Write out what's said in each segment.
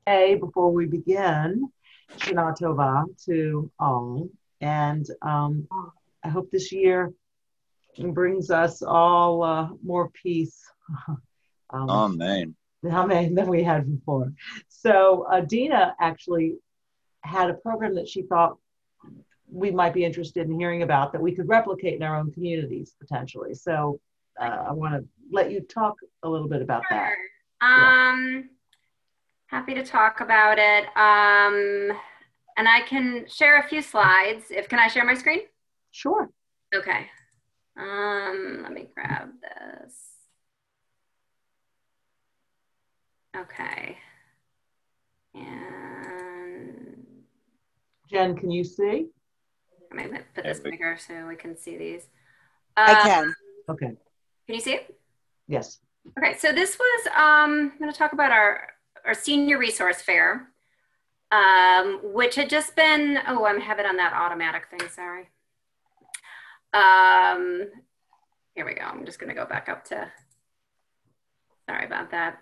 say before we begin, Shana Tova to all. And I hope this year brings us all more peace. um, Amen. than we had before. So Dina actually had a program that she thought we might be interested in hearing about that we could replicate in our own communities potentially. So I want to let you talk a little bit about that. Sure. Yeah, Happy to talk about it. And I can share a few slides. Can I share my screen? sure. Okay. Let me grab this. Okay. And Jen, can you see? I'm going to put this bigger so we can see these. I can. Okay. Can you see it? Yes. Okay, so this was, I'm going to talk about our senior resource fair, which had just been, oh, I have it on that automatic thing, sorry. Here we go, I'm just going to go back up to, sorry about that.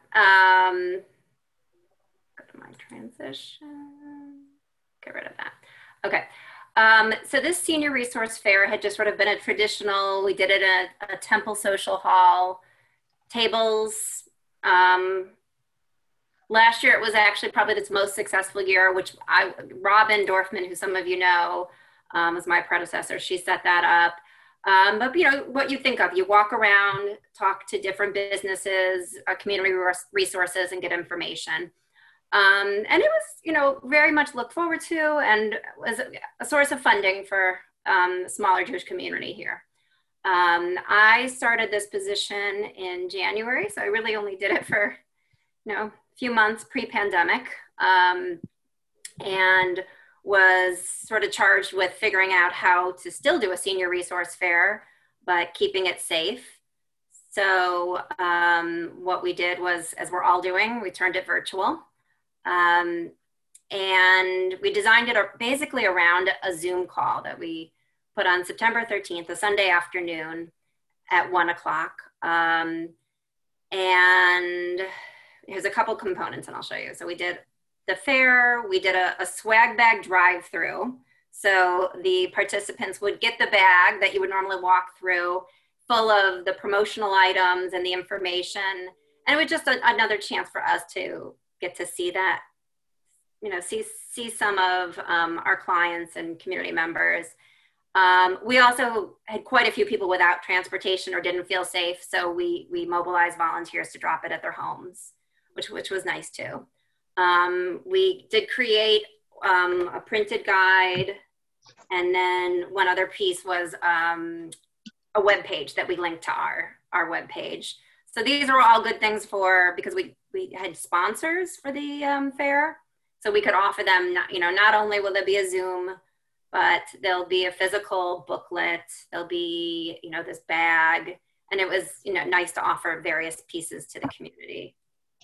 Go to my transition, get rid of that. Okay. So this senior resource fair had just sort of been a traditional, we did it at a Temple Social Hall, tables. Last year it was actually probably its most successful year, which Robin Dorfman, who some of you know, was my predecessor. She set that up. But you know, what you think of, you walk around, talk to different businesses, community resources, and get information. And it was, you know, very much looked forward to and was a source of funding for the smaller Jewish community here. I started this position in January, so I really only did it for, you know, a few months pre-pandemic, and was sort of charged with figuring out how to still do a senior resource fair, but keeping it safe. So what we did was, as we're all doing, we turned it virtual. And we designed it basically around a Zoom call that we put on September 13th, a Sunday afternoon at 1 o'clock. And here's a couple components and I'll show you. So we did the fair, we did a swag bag drive-through. So the participants would get the bag that you would normally walk through, full of the promotional items and the information. And it was just another chance for us to get to see that, you know, see some of our clients and community members. We also had quite a few people without transportation or didn't feel safe. So we mobilized volunteers to drop it at their homes, which was nice too. We did create a printed guide. And then one other piece was a web page that we linked to our web page. So these are all good things because we had sponsors for the fair. So we could offer them, not only will there be a Zoom, but there'll be a physical booklet, there'll be, this bag, and it was, nice to offer various pieces to the community.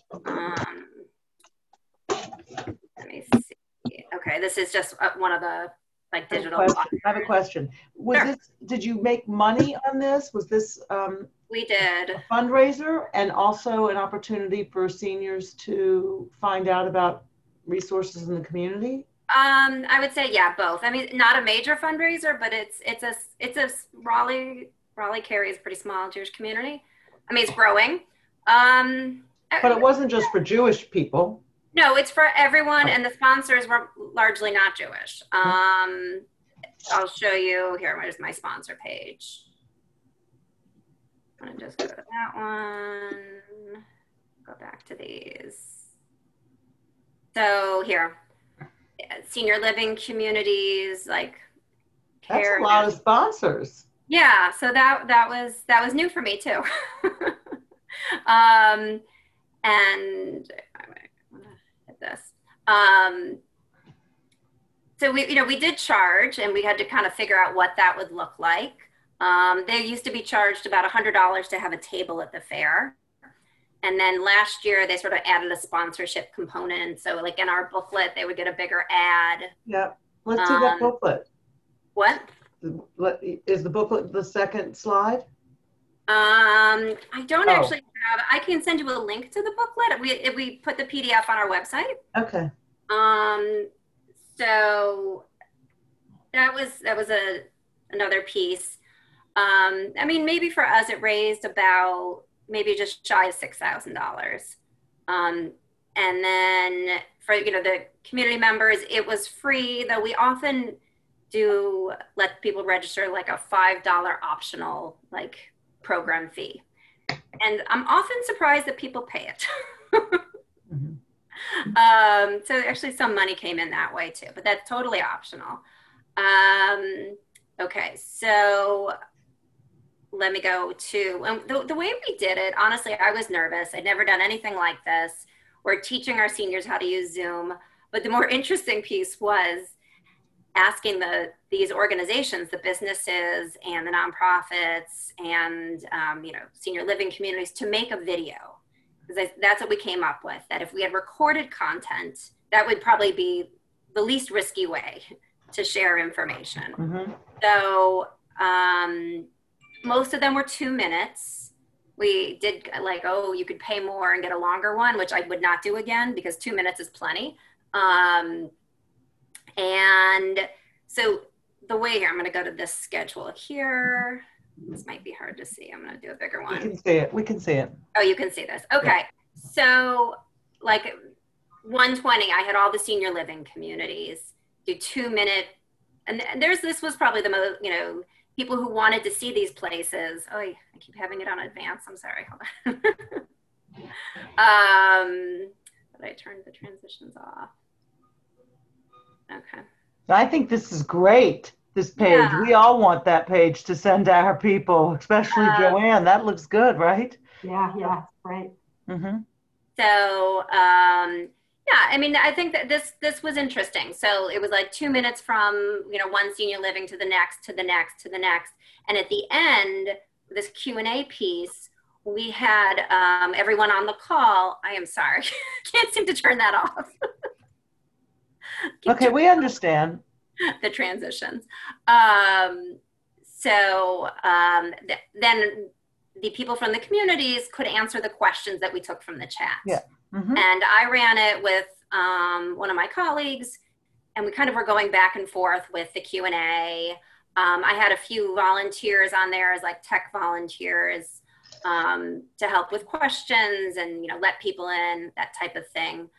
Let me see. Okay, this is just one of the digital. I have a question. Sure. Did you make money on this? Was this we did a fundraiser and also an opportunity for seniors to find out about resources in the community? I would say, yeah, both. I mean, not a major fundraiser, but it's a Raleigh Cary is a pretty small Jewish community. I mean, it's growing. But it wasn't just for Jewish people. No, it's for everyone, and the sponsors were largely not Jewish. I'll show you here. Where's my sponsor page? I'm gonna just go to that one. Go back to these. So here, senior living communities, That's a lot of sponsors. Yeah, so that was new for me too. And this. So we did charge, and we had to kind of figure out what that would look like. They used to be charged about $100 to have a table at the fair. And then last year they sort of added a sponsorship component. So like in our booklet, they would get a bigger ad. Yeah, let's see that booklet. What? Is the booklet the second slide? I don't actually I can send you a link to the booklet. We put the PDF on our website. Okay. So that was another piece. I mean, maybe for us, it raised about maybe just shy of $6,000. And then for, the community members, it was free, though we often do let people register like a $5 optional program fee. And I'm often surprised that people pay it. Mm-hmm. So actually some money came in that way too, but that's totally optional. Okay, so let me go to the way we did it. Honestly, I was nervous. I'd never done anything like this. We're teaching our seniors how to use Zoom, but the more interesting piece was asking these organizations, the businesses and the nonprofits and senior living communities, to make a video, because that's what we came up with. That if we had recorded content, that would probably be the least risky way to share information. Mm-hmm. So most of them were 2 minutes. We did you could pay more and get a longer one, which I would not do again because 2 minutes is plenty. And so the way here, I'm going to go to this schedule here. This might be hard to see. I'm going to do a bigger one. We can see it. We can see it. Oh, you can see this. Okay. Yeah. So 120, I had all the senior living communities do 2 minute. And this was probably the most, people who wanted to see these places. Oh, I keep having it on advance. I'm sorry. Hold on. But I turned the transitions off. Okay. I think this is great, this page. Yeah. We all want that page to send to our people, especially Joanne. That looks good, right? Yeah, great. Mm-hmm. So, I mean, I think that this was interesting. So it was 2 minutes from, one senior living to the next, to the next, to the next. And at the end, this Q&A piece, we had everyone on the call. I am sorry. Can't seem to turn that off. Okay, we understand. The transitions. Then the people from the communities could answer the questions that we took from the chat. Yeah. Mm-hmm. And I ran it with one of my colleagues, and we kind of were going back and forth with the Q&A. I had a few volunteers on there as tech volunteers to help with questions and, let people in, that type of thing.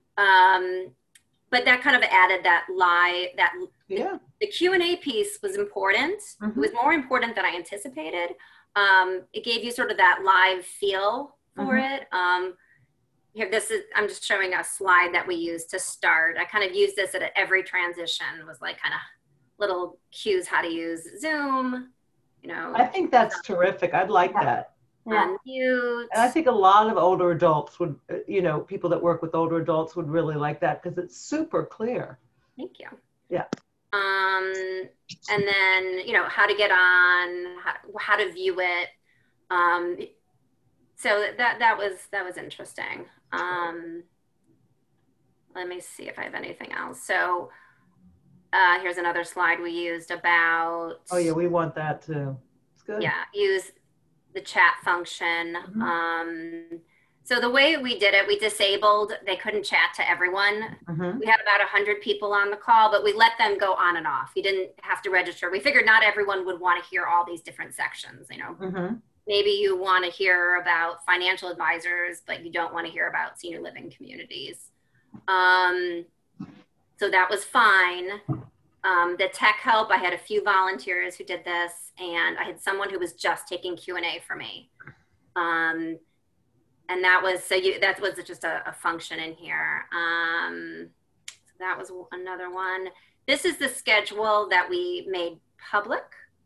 But that kind of added the Q&A piece was important. Mm-hmm. It was more important than I anticipated. It gave you sort of that live feel for mm-hmm. it. Here, I'm just showing a slide that we used to start. I kind of used this at every transition, was kind of little cues how to use Zoom, I think that's terrific. I'd like that. Unmute. And I think a lot of older adults would, people that work with older adults would really like that because it's super clear. Thank you. Yeah. And then, how to get on, how to view it. So that was interesting. Let me see if I have anything else. So here's another slide we used about. Oh yeah, we want that too. It's good. Yeah, use the chat function. Mm-hmm. So the way we did it, we disabled, they couldn't chat to everyone. Mm-hmm. We had about 100 people on the call, but we let them go on and off. You didn't have to register. We figured not everyone would want to hear all these different sections, Mm-hmm. Maybe you want to hear about financial advisors, but you don't want to hear about senior living communities. So that was fine. The tech help, I had a few volunteers who did this, and I had someone who was just taking Q&A for me. And that was, that was just a function in here. So that was another one. This is the schedule that we made public.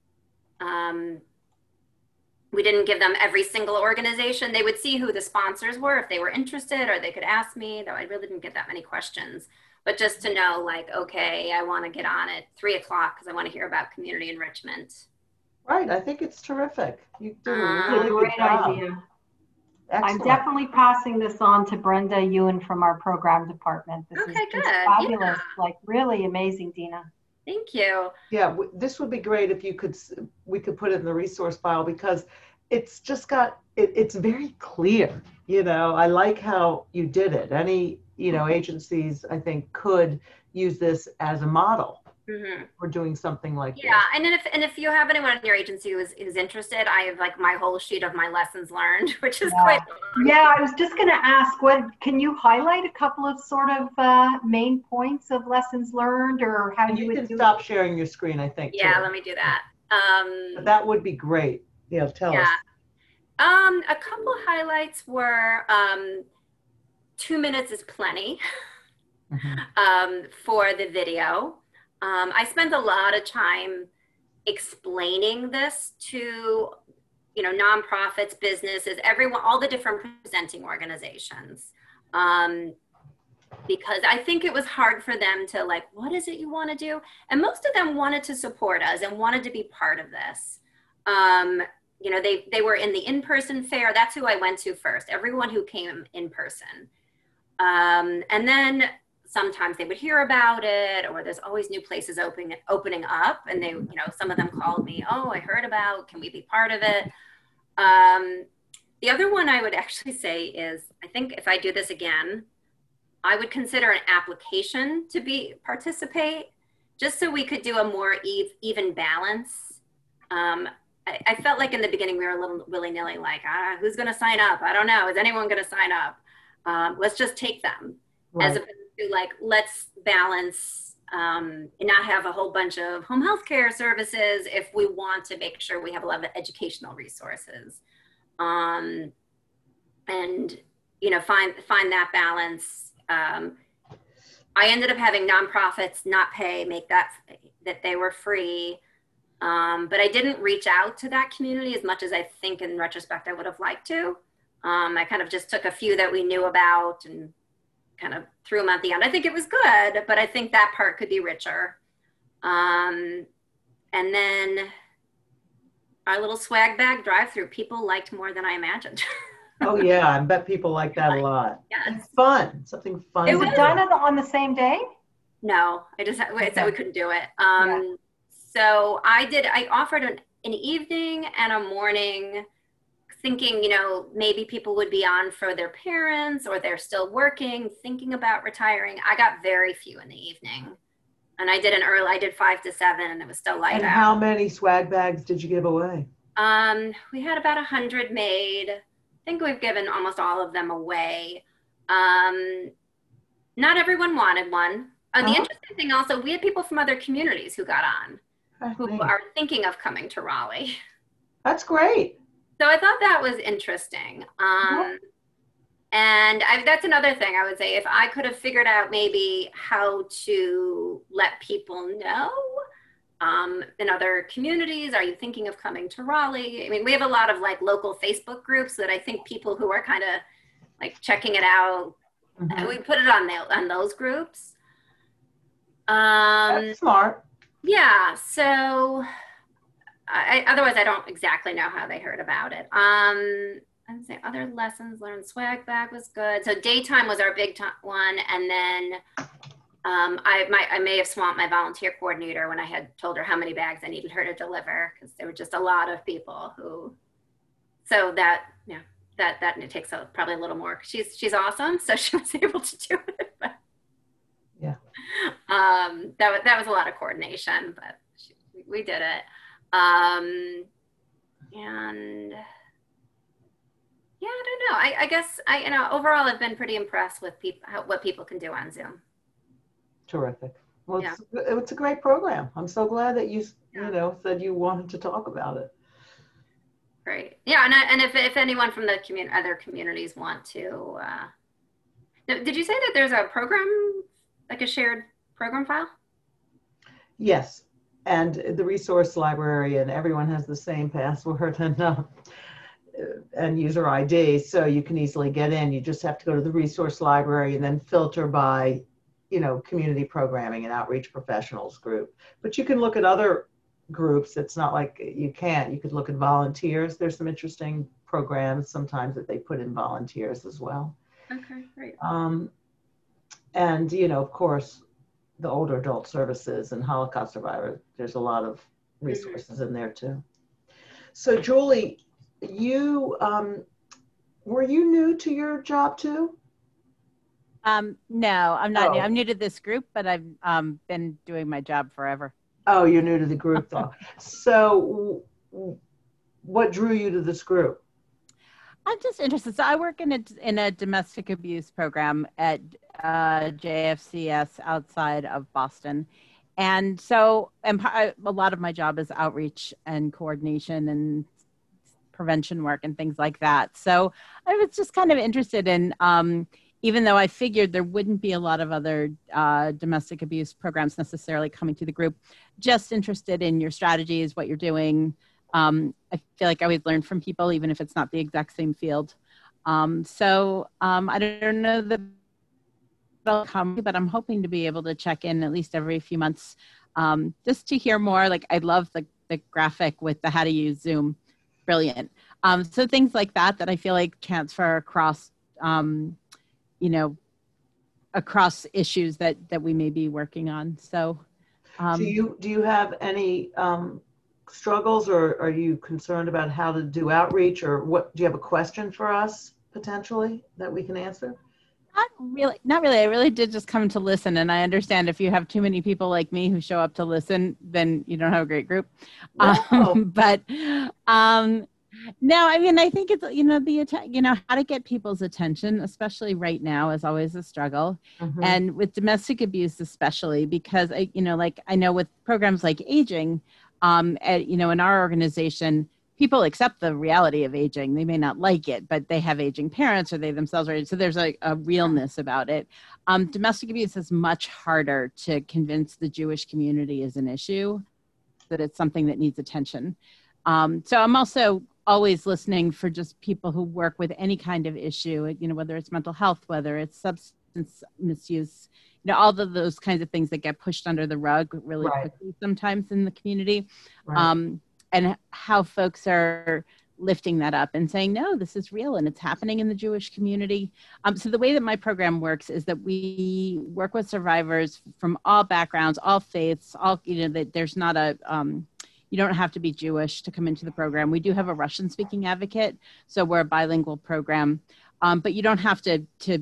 We didn't give them every single organization. They would see who the sponsors were if they were interested, or they could ask me, though I really didn't get that many questions. But just to know, okay, I want to get on at 3:00 because I want to hear about community enrichment. Right, I think it's terrific. You do a really great idea. Excellent. I'm definitely passing this on to Brenda Ewan from our program department. This is good. Fabulous, really amazing, Dina. Thank you. Yeah, this would be great if we could put it in the resource file, because it's just got it's very clear. I like how you did it. Any, agencies, I think, could use this as a model for doing something like this. Yeah, and if you have anyone in your agency who's interested, I have like my whole sheet of my lessons learned, which is quite long. Yeah, I was just going to ask, can you highlight a couple of sort of main points of lessons learned, or how you can stop sharing your screen, I think. Yeah, too. let me do that. That would be great. Tell us. A couple highlights were 2 minutes is plenty for the video. I spent a lot of time explaining this to, nonprofits, businesses, everyone, all the different presenting organizations. Because I think it was hard for them to like, what is it you want to do? And most of them wanted to support us and wanted to be part of this. They were in the in-person fair. That's who I went to first, everyone who came in person. And then sometimes they would hear about it, or there's always new places opening up, and they, some of them called me, oh, I heard about, can we be part of it? The other one I would actually say is, I think if I do this again, I would consider an application to participate, just so we could do a more even balance. I felt like in the beginning we were a little willy-nilly, like, who's going to sign up? I don't know. Is anyone going to sign up? Let's just take them. Right. As opposed to like, let's balance and not have a whole bunch of home health care services if we want to make sure we have a lot of educational resources. And, find that balance. I ended up having nonprofits not pay, make that they were free. But I didn't reach out to that community as much as I think in retrospect I would have liked to. I kind of just took a few that we knew about and kind of threw them at the end. I think it was good, but I think that part could be richer. And then our little swag bag drive-through, people liked more than I imagined. Oh yeah, I bet people like that a lot. Yeah, it's fun. Something fun. It was done on the same day? No, I said we couldn't do it. So I offered an evening and a morning, thinking, maybe people would be on for their parents or they're still working, thinking about retiring. I got very few in the evening. And I did 5 to 7, and it was still light out. And how many swag bags did you give away? We had about 100 made. I think we've given almost all of them away. Not everyone wanted one. The interesting thing also, we had people from other communities who got on, who are thinking of coming to Raleigh. That's great. So I thought that was interesting. And that's another thing I would say, if I could have figured out maybe how to let people know in other communities, are you thinking of coming to Raleigh? I mean, we have a lot of like local Facebook groups that I think people who are kind of like checking it out, we put it on those groups. That's smart. Yeah, so otherwise I don't exactly know how they heard about it. I'd say other lessons learned, swag bag was good. So daytime was our big one, and then I may have swamped my volunteer coordinator when I had told her how many bags I needed her to deliver, because there were just a lot of people who. So that it takes probably a little more. She's awesome, so she was able to do it. But yeah, that was a lot of coordination, but we did it. And yeah, I don't know. I guess overall I've been pretty impressed with what people can do on Zoom. Terrific. Well, it's a great program. I'm so glad that you said you wanted to talk about it. Great. Yeah, and if anyone from the other communities want to, did you say that there's a program, like a shared program file? Yes, and the resource library, and everyone has the same password and user ID, so you can easily get in. You just have to go to the resource library and then filter by, community programming and outreach professionals group. But you can look at other groups. It's not like you can't. You could look at volunteers. There's some interesting programs sometimes that they put in volunteers as well. Okay, great. And, of course, the older adult services and Holocaust survivors, there's a lot of resources in there too. So Julie, you, were you new to your job too? No, I'm not new. Oh. I'm new to this group, but I've been doing my job forever. Oh, you're new to the group though. So what drew you to this group? I'm just interested. So I work in a domestic abuse program at JFCS outside of Boston. And so a lot of my job is outreach and coordination and prevention work and things like that. So I was just kind of interested in, even though I figured there wouldn't be a lot of other domestic abuse programs necessarily coming to the group, just interested in your strategies, what you're doing. I feel like I always learn from people, even if it's not the exact same field. I don't know that they'll come, but I'm hoping to be able to check in at least every few months, just to hear more. Like I love the graphic with the how to use Zoom. Brilliant. So things like that I feel like transfer across, across issues that we may be working on. So do you have any struggles, or are you concerned about how to do outreach, or what? Do you have a question for us potentially that we can answer? Not really. I really did just come to listen, and I understand if you have too many people like me who show up to listen, then you don't have a great group. No. No, I mean, I think it's, how to get people's attention, especially right now, is always a struggle. Mm-hmm. And with domestic abuse, especially because I know with programs like aging, in our organization, people accept the reality of aging. They may not like it, but they have aging parents or they themselves are. So there's a realness about it. Domestic abuse is much harder to convince the Jewish community is an issue, that it's something that needs attention. So I'm also always listening for just people who work with any kind of issue, whether it's mental health, whether it's substance misuse, all of those kinds of things that get pushed under the rug really quickly sometimes in the community. Right. And how folks are lifting that up and saying, no, this is real and it's happening in the Jewish community. So the way that my program works is that we work with survivors from all backgrounds, all faiths, that there's not a, you don't have to be Jewish to come into the program. We do have a Russian speaking advocate. So we're a bilingual program, but you don't have to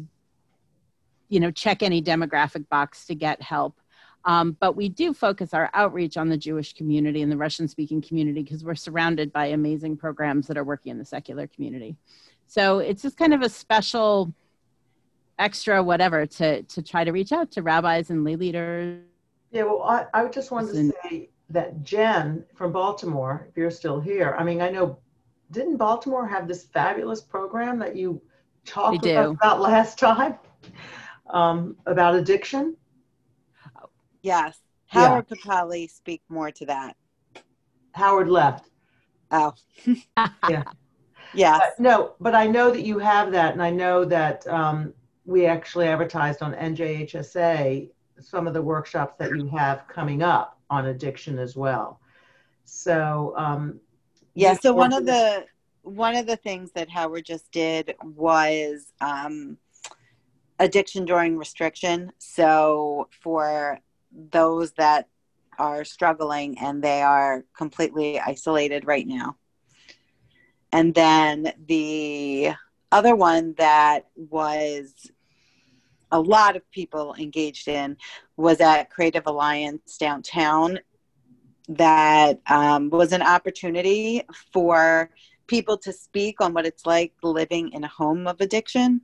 check any demographic box to get help. But we do focus our outreach on the Jewish community and the Russian speaking community because we're surrounded by amazing programs that are working in the secular community. So it's just kind of a special extra whatever to try to reach out to rabbis and lay leaders. Yeah, well, I just wanted to say that Jen from Baltimore, if you're still here, I mean, I know, didn't Baltimore have this fabulous program that you talked about last time about addiction? Yes. Howard could probably speak more to that. Howard left. Oh. Yeah. Yes. But I know that you have that, and I know that we actually advertised on NJHSA some of the workshops that you have coming up on addiction as well. So so one of the things that Howard just did was addiction during restriction. So for those that are struggling and they are completely isolated right now. And then the other one that was a lot of people engaged in was at Creative Alliance downtown. That was an opportunity for people to speak on what it's like living in a home of addiction.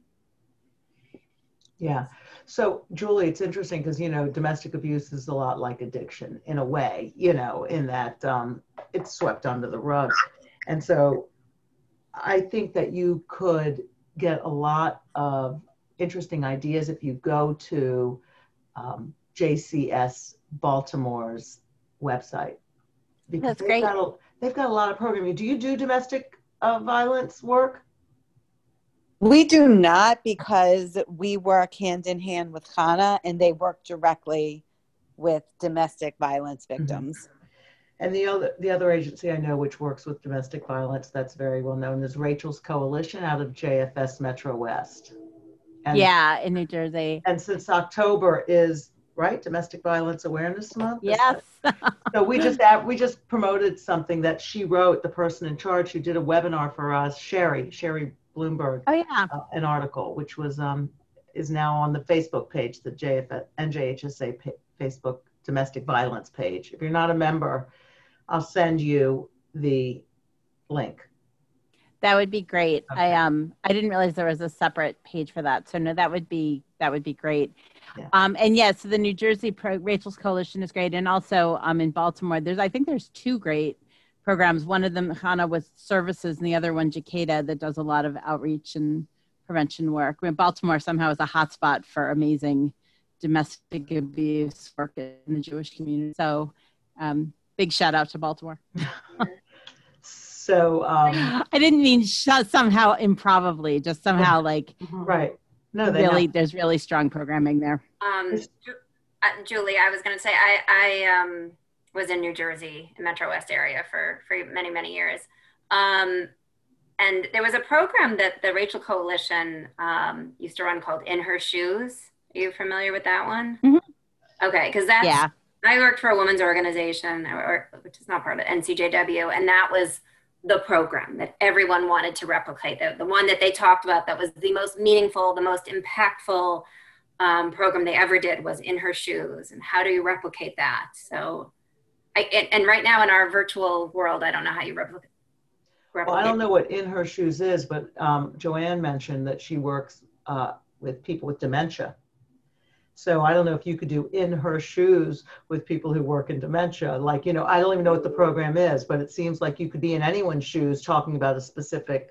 Yeah. So, Julie, it's interesting because, domestic abuse is a lot like addiction in a way, in that it's swept under the rug. And so I think that you could get a lot of interesting ideas if you go to JCS Baltimore's website. Because That's great. They've got a lot of programming. Do you do domestic violence work? We do not, because we work hand in hand with Chana, and they work directly with domestic violence victims. And the other agency I know which works with domestic violence that's very well known is Rachel's Coalition out of JFS Metro West. And, in New Jersey. And since October is right? Domestic Violence Awareness Month. Yes. So we just promoted something that she wrote, the person in charge who did a webinar for us, Sherry Bloomberg. Oh yeah. An article which was is now on the Facebook page, the NJHSA Facebook domestic violence page. If you're not a member, I'll send you the link. That would be great. Okay. I didn't realize there was a separate page for that. So no, that would be great. Yeah. And yes, so the New Jersey Rachel's Coalition is great, and also in Baltimore, I think there's two great programs. One of them, Hannah, with services, and the other one, Jacada, that does a lot of outreach and prevention work. I mean, Baltimore somehow is a hotspot for amazing domestic abuse work in the Jewish community. So big shout out to Baltimore. So I didn't mean somehow improbably, just somehow like right. No, there's really strong programming there. Julie, I was going to say I was in New Jersey, Metro West area for many, many years. And there was a program that the Rachel Coalition used to run called In Her Shoes. Are you familiar with that one? Mm-hmm. Okay, because I worked for a women's organization, which is not part of it, NCJW, and that was the program that everyone wanted to replicate. The one that they talked about that was the most meaningful, the most impactful program they ever did was In Her Shoes. And how do you replicate that? So, and right now in our virtual world, I don't know how you replicate. Well, I don't know what In Her Shoes is, but Joanne mentioned that she works with people with dementia. So I don't know if you could do In Her Shoes with people who work in dementia. Like, I don't even know what the program is, but it seems like you could be in anyone's shoes talking about a specific,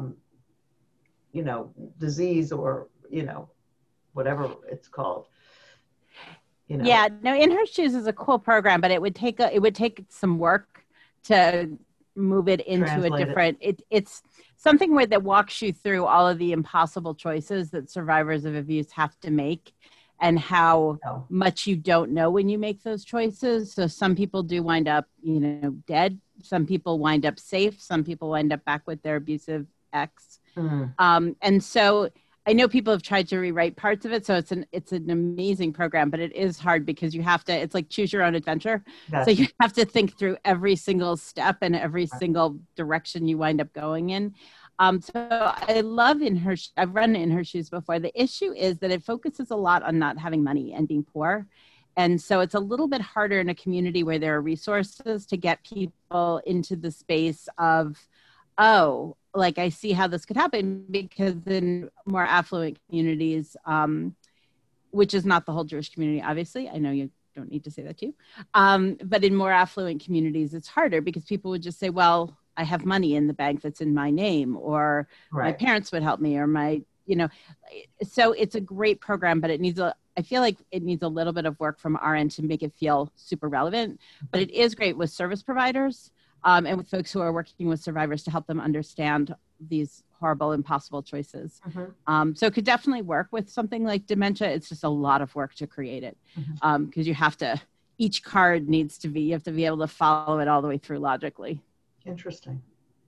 disease or, whatever it's called. Yeah, no, In Her Shoes is a cool program, but it would take some work to move it into Translate a different it's something that walks you through all of the impossible choices that survivors of abuse have to make and how much you don't know when you make those choices. So some people do wind up dead, some people wind up safe, some people wind up back with their abusive ex. And so I know people have tried to rewrite parts of it, so it's an amazing program, but it is hard because you have to, it's like choose your own adventure. Gotcha. So you have to think through every single step and every single direction you wind up going in. So I love I've run In Her Shoes before. The issue is that it focuses a lot on not having money and being poor. And so it's a little bit harder in a community where there are resources to get people into the space of, like I see how this could happen, because in more affluent communities, which is not the whole Jewish community, obviously, I know you don't need to say that too, but in more affluent communities, it's harder because people would just say, well, I have money in the bank that's in my name, or my parents would help me, or so it's a great program, but I feel like it needs a little bit of work from our end to make it feel super relevant, but it is great with service providers. And with folks who are working with survivors to help them understand these horrible, impossible choices. So it could definitely work with something like dementia. It's just a lot of work to create it because you have to, each card needs to be, you have to be able to follow it all the way through logically. Interesting.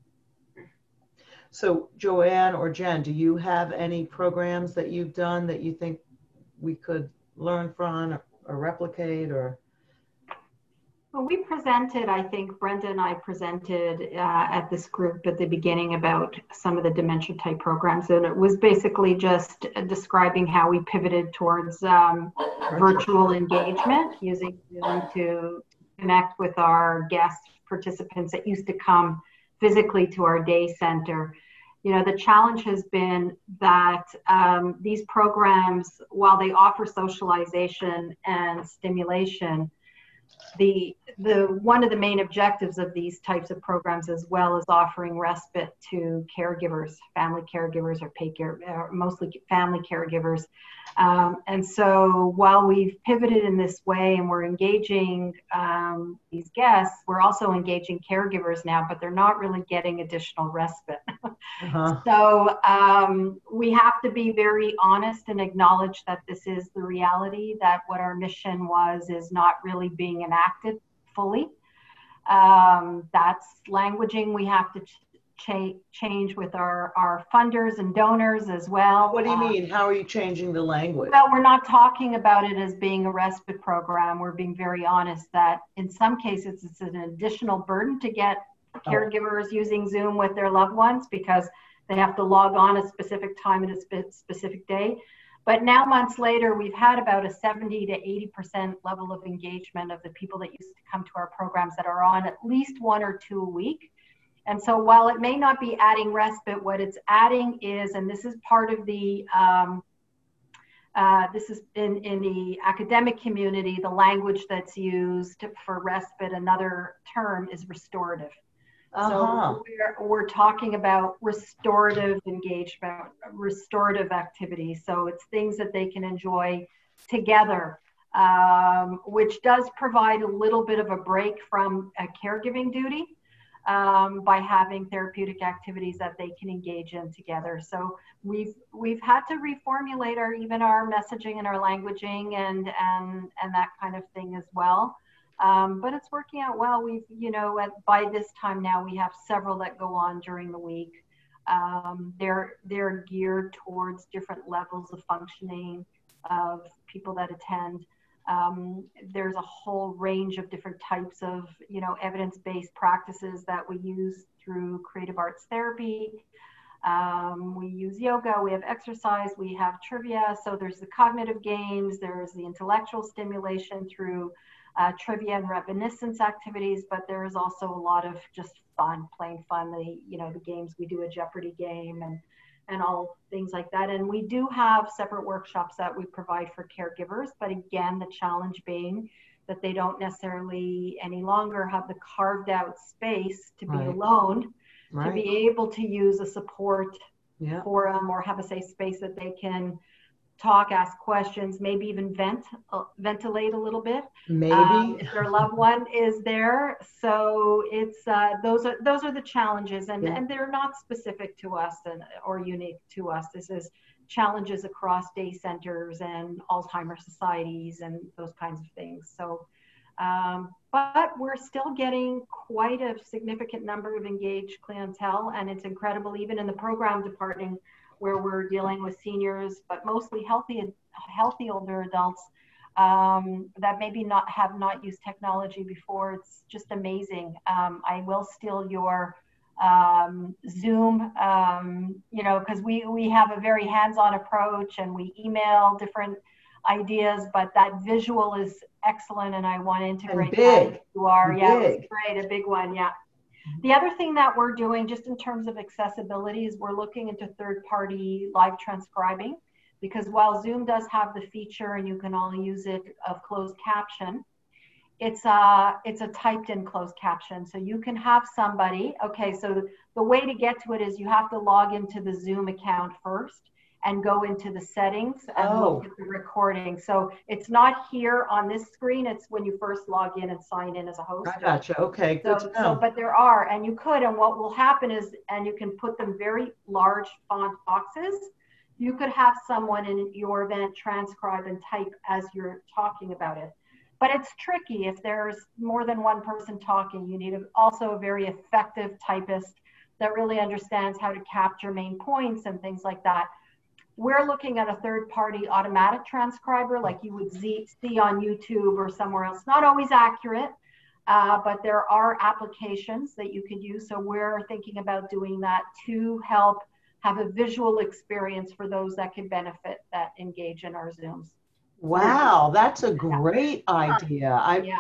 So Joanne or Jen, do you have any programs that you've done that you think we could learn from or replicate or? Well, we presented, I think Brenda and I presented at this group at the beginning about some of the dementia type programs. And it was basically just describing how we pivoted towards virtual engagement, using Zoom to connect with our guest participants that used to come physically to our day center. The challenge has been that these programs, while they offer socialization and stimulation, the one of the main objectives of these types of programs as well is offering respite to caregivers, family caregivers, or mostly family caregivers. And so while we've pivoted in this way and we're engaging these guests, we're also engaging caregivers now, but they're not really getting additional respite. So we have to be very honest and acknowledge that this is the reality, that what our mission was is not really being enacted fully. That's languaging we have to change with our funders and donors as well. What do you mean? How are you changing the language? Well, we're not talking about it as being a respite program. We're being very honest that in some cases it's an additional burden to get caregivers using Zoom with their loved ones because they have to log on a specific time at a specific day. But now, months later, we've had about a 70 to 80% level of engagement of the people that used to come to our programs that are on at least 1 or 2 a week. And so while it may not be adding respite, what it's adding is, and this is part of the, this is in the academic community, the language that's used for respite, another term is restorative. So we're talking about restorative engagement, restorative activities. So it's things that they can enjoy together, which does provide a little bit of a break from a caregiving duty by having therapeutic activities that they can engage in together. So we've had to reformulate even our messaging and our languaging and that kind of thing as well. But it's working out well. We've, by this time now, we have several that go on during the week. They're geared towards different levels of functioning of people that attend. There's a whole range of different types of, evidence-based practices that we use through creative arts therapy. We use yoga, we have exercise, we have trivia. So there's the cognitive games, there's the intellectual stimulation through trivia and reminiscence activities, but there is also a lot of just fun, plain fun. The games, we do a Jeopardy game and all things like that. And we do have separate workshops that we provide for caregivers, but again, the challenge being that they don't necessarily any longer have the carved out space to be alone, to be able to use a support forum or have a safe space that they can talk, ask questions, maybe even ventilate a little bit. Maybe if their loved one is there. So it's those are the challenges, and they're not specific to us or unique to us. This is challenges across day centers and Alzheimer's societies and those kinds of things. So, but we're still getting quite a significant number of engaged clientele, and it's incredible even in the program department where we're dealing with seniors, but mostly healthy older adults that maybe have not used technology before. It's just amazing. I will steal your Zoom, because we have a very hands-on approach and we email different ideas, but that visual is excellent, and I want to integrate that into our it's great, a big one, yeah. The other thing that we're doing just in terms of accessibility is we're looking into third-party live transcribing, because while Zoom does have the feature and you can all use it of closed caption, it's a typed in closed caption. So you can have somebody, so the way to get to it is you have to log into the Zoom account first and go into the settings and look at the recording. So it's not here on this screen. It's when you first log in and sign in as a host. I gotcha. Okay, good to know. So, but there are, and you could, and what will happen is, and you can put them very large font boxes. You could have someone in your event transcribe and type as you're talking about it. But it's tricky if there's more than one person talking. You need also a very effective typist that really understands how to capture main points and things like that. We're looking at a third-party automatic transcriber like you would see on YouTube or somewhere else. Not always accurate, but there are applications that you could use. So we're thinking about doing that to help have a visual experience for those that could benefit, that engage in our Zooms. Wow, that's a great idea.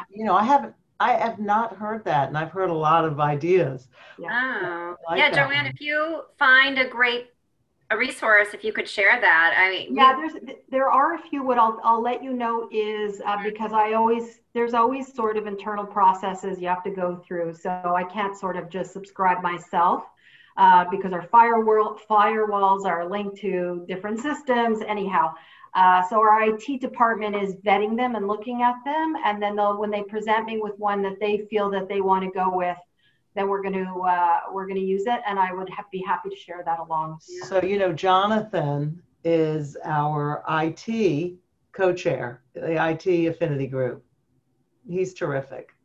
I have not heard that, and I've heard a lot of ideas. Joanne, if you find a resource, if you could share that. I mean, there are a few. What I'll let you know is because there's always sort of internal processes you have to go through. So I can't sort of just subscribe myself because our firewalls are linked to different systems anyhow. So our IT department is vetting them and looking at them, and then when they present me with one that they feel that they want to go with, then we're going to use it, and I would be happy to share that along. So Jonathan is our IT co-chair, the IT affinity group. He's terrific.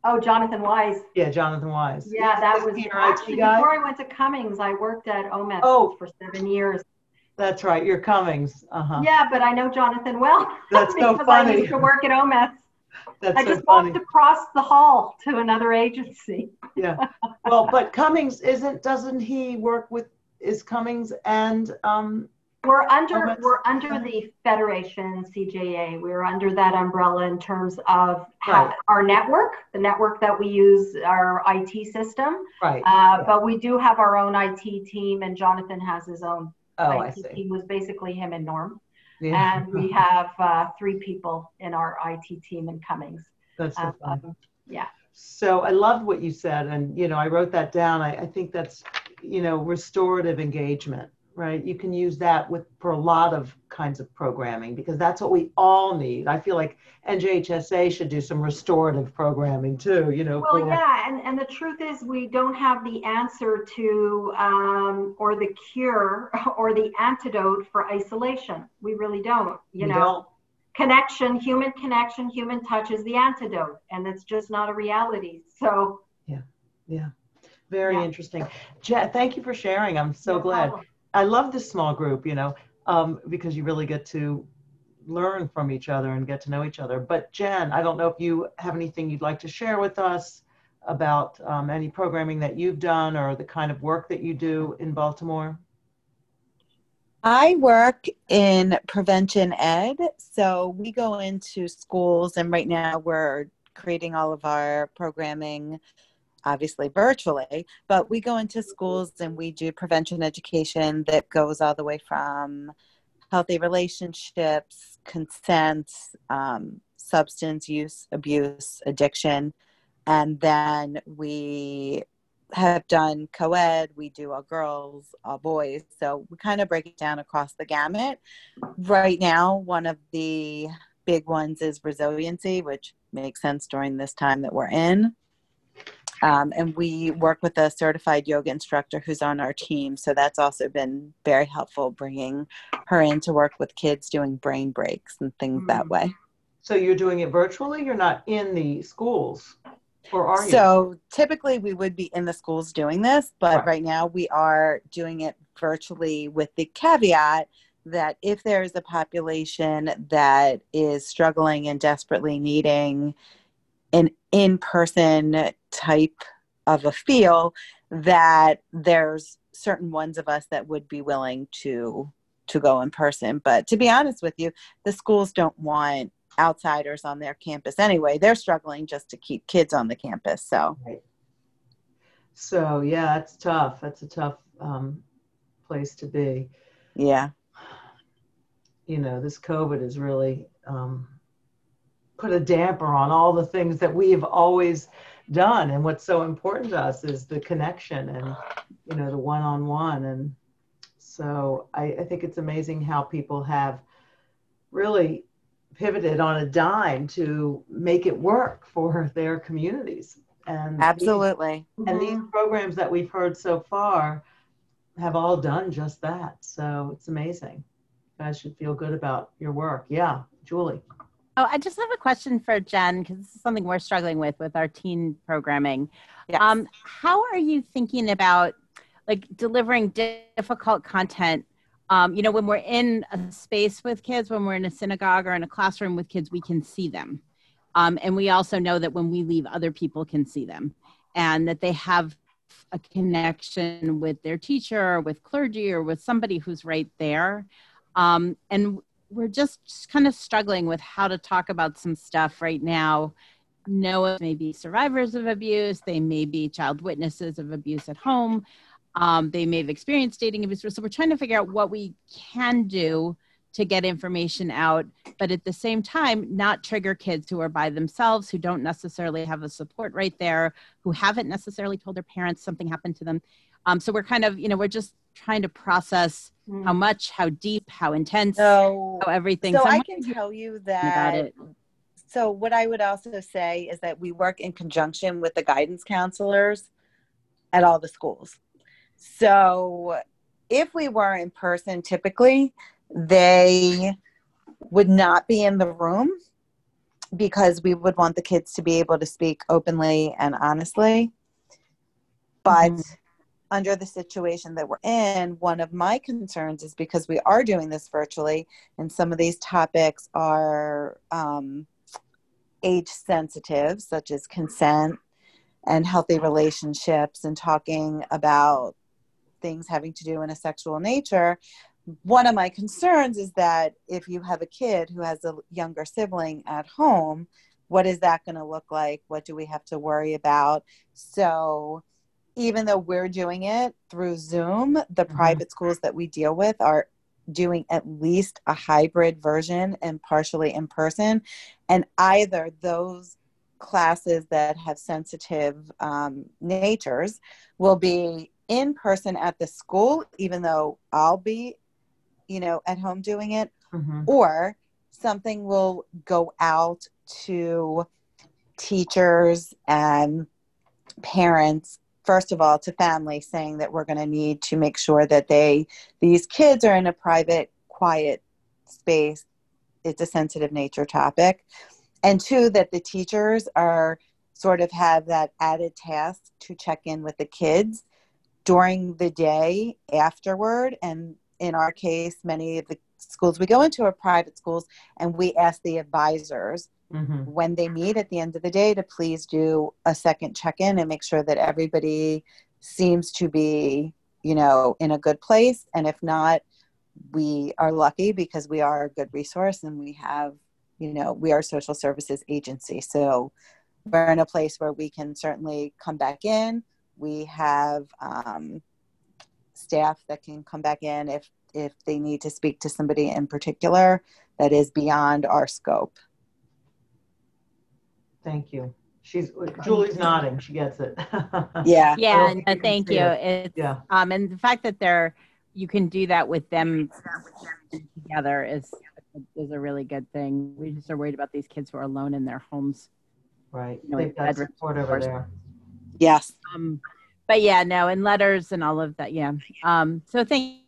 Oh, Jonathan Wise. Yeah, Jonathan Wise. Yeah, that was Peter actually IT guy? before I went to Cummings. I worked at OMES Oh. for 7 years. That's right. You're Cummings. Yeah, but I know Jonathan well. That's so because funny. I used to work at OMES. That's I so just funny. walked across the hall to another agency. Yeah. Well, but Cummings doesn't he work with, is Cummings and We're under OMES? the Federation CJA. We're under that umbrella in terms of Right. our network, the network that we use, our IT system. Right. But we do have our own IT team, and Jonathan has his own IT team. Was basically him and Norm. Yeah. And we have 3 people in our IT team in Cummings. That's so fun. Yeah. So I loved what you said. And, I wrote that down. I think that's, restorative engagement, right? You can use that for a lot of kinds of programming because that's what we all need. I feel like NJHSA should do some restorative programming too, Well, yeah. And the truth is we don't have the answer to, or the cure or the antidote for isolation. We really don't, Don't. Human connection, human touch is the antidote, and it's just not a reality. So yeah, very interesting. Thank you for sharing. I'm so glad. Problem. I love this small group, because you really get to learn from each other and get to know each other. But Jen, I don't know if you have anything you'd like to share with us about any programming that you've done or the kind of work that you do in Baltimore. I work in prevention ed. So we go into schools, and right now we're creating all of our programming, obviously virtually, but we go into schools and we do prevention education that goes all the way from healthy relationships, consent, substance use, abuse, addiction. And then we have done co-ed, we do all girls, all boys. So we kind of break it down across the gamut. Right now, one of the big ones is resiliency, which makes sense during this time that we're in. And we work with a certified yoga instructor who's on our team. So that's also been very helpful, bringing her in to work with kids doing brain breaks and things that way. So you're doing it virtually? You're not in the schools? Or are you? So typically we would be in the schools doing this, but right now we are doing it virtually with the caveat that if there is a population that is struggling and desperately needing an in-person type of a feel, that there's certain ones of us that would be willing to go in person. But to be honest with you, the schools don't want outsiders on their campus anyway. They're struggling just to keep kids on the campus. So, So yeah, that's tough. That's a tough place to be. Yeah. This COVID has really put a damper on all the things that we have always done. And what's so important to us is the connection and, the one-on-one. And so I think it's amazing how people have really pivoted on a dime to make it work for their communities. And absolutely. These programs that we've heard so far have all done just that. So it's amazing. You guys should feel good about your work. Yeah, Julie. Oh, I just have a question for Jen, because this is something we're struggling with our teen programming. Yes. How are you thinking about delivering difficult content? When we're in a space with kids, when we're in a synagogue or in a classroom with kids, we can see them. And we also know that when we leave, other people can see them and that they have a connection with their teacher or with clergy or with somebody who's right there. And we're just kind of struggling with how to talk about some stuff right now. Noah may be survivors of abuse. They may be child witnesses of abuse at home. They may have experienced dating abuse. So we're trying to figure out what we can do to get information out, but at the same time, not trigger kids who are by themselves, who don't necessarily have a support right there, who haven't necessarily told their parents something happened to them. So we're kind of, we're just trying to process how much, how deep, how intense, how everything. So I can tell you that. About it. So what I would also say is that we work in conjunction with the guidance counselors at all the schools. So if we were in person, typically they would not be in the room. because we would want the kids to be able to speak openly and honestly. But under the situation that we're in, one of my concerns is because we are doing this virtually and some of these topics are age sensitive, such as consent and healthy relationships and talking about things having to do in a sexual nature. One of my concerns is that if you have a kid who has a younger sibling at home, what is that going to look like? What do we have to worry about? So even though we're doing it through Zoom, the private schools that we deal with are doing at least a hybrid version and partially in person. And either those classes that have sensitive natures will be in person at the school, even though I'll be, at home doing it, or something will go out to teachers and parents, first of all, to families, saying that we're going to need to make sure that these kids are in a private, quiet space. It's a sensitive nature topic. And two, that the teachers are sort of have that added task to check in with the kids during the day afterward. And in our case, many of the schools we go into are private schools, and we ask the advisors when they meet at the end of the day to please do a second check-in and make sure that everybody seems to be, in a good place. And if not, we are lucky because we are a good resource and we have, we are a social services agency. So we're in a place where we can certainly come back in. We have staff that can come back in if they need to speak to somebody in particular that is beyond our scope. Thank you. Julie's nodding. She gets it. Yeah. Yeah. No, thank you. It. It's, and the fact that you can do that with them together is a really good thing. We just are worried about these kids who are alone in their homes. Right. They've got support over there. Yes. But yeah, no, and letters and all of that. Yeah. So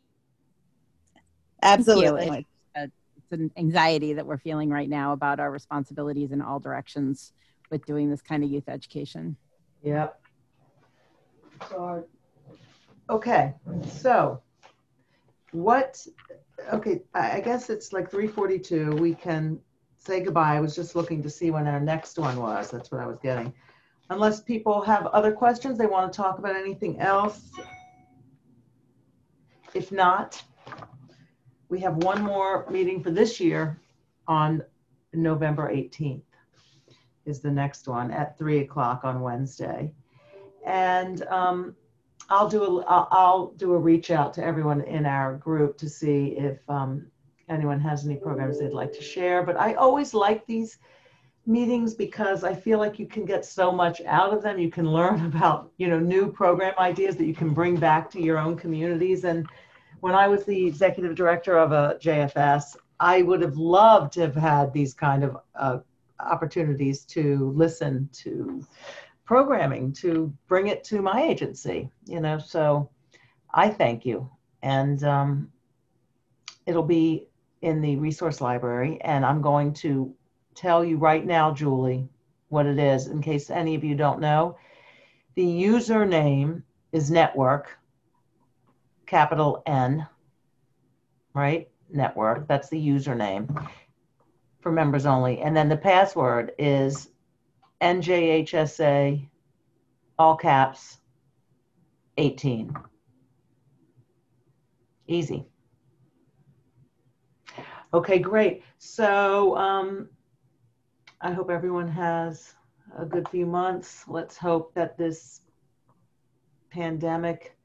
Absolutely. Thank you. It's an anxiety that we're feeling right now about our responsibilities in all directions with doing this kind of youth education. Yep. Okay. So I guess it's like 3:42. We can say goodbye. I was just looking to see when our next one was. That's what I was getting. Unless people have other questions, they want to talk about anything else. If not, we have one more meeting for this year on November 18th is the next one at 3:00 on Wednesday. And I'll do a reach out to everyone in our group to see if anyone has any programs they'd like to share. But I always like these meetings because I feel like you can get so much out of them. You can learn about, new program ideas that you can bring back to your own communities. And when I was the executive director of a JFS, I would have loved to have had these kind of opportunities to listen to programming, to bring it to my agency, so I thank you. And it'll be in the resource library, and I'm going to tell you right now, Julie, what it is in case any of you don't know. The username is network, capital N, right? Network, that's the username for members only. And then the password is NJHSA, all caps, 18. Easy. Okay, great. So I hope everyone has a good few months. Let's hope that this pandemic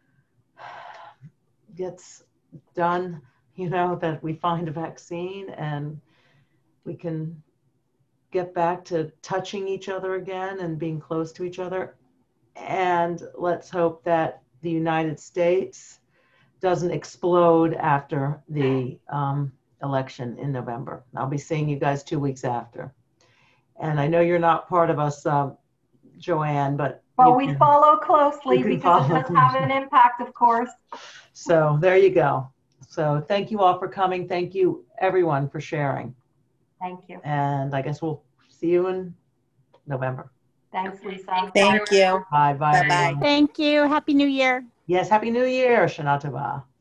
gets done, that we find a vaccine and we can get back to touching each other again and being close to each other. And let's hope that the United States doesn't explode after the election in November. I'll be seeing you guys 2 weeks after. And I know you're not part of us, Joanne, but we follow closely because it does have an impact, of course. So there you go. So thank you all for coming. Thank you, everyone, for sharing. Thank you. And I guess we'll See you in November. Thanks, Lisa. Thank you. Bye. Bye-bye. Everyone. Thank you. Happy New Year. Yes, Happy New Year. Shana Tova.